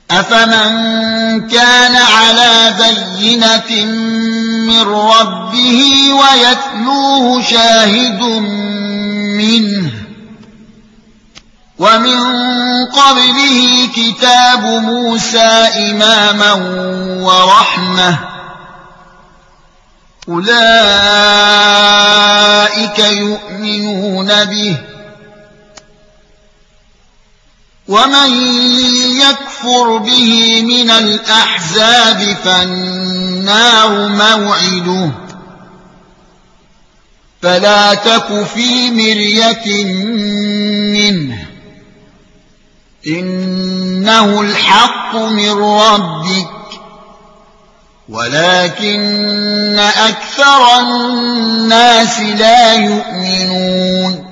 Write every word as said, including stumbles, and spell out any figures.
أفمن كان على بينة من ربه ويتلوه شاهد منه ومن قبله كتاب موسى إماما ورحمة أولئك يؤمنون به ومن يكفر به من الأحزاب فالنار موعده فلا تك في مرية منه إنه الحق من ربك ولكن أكثر الناس لا يؤمنون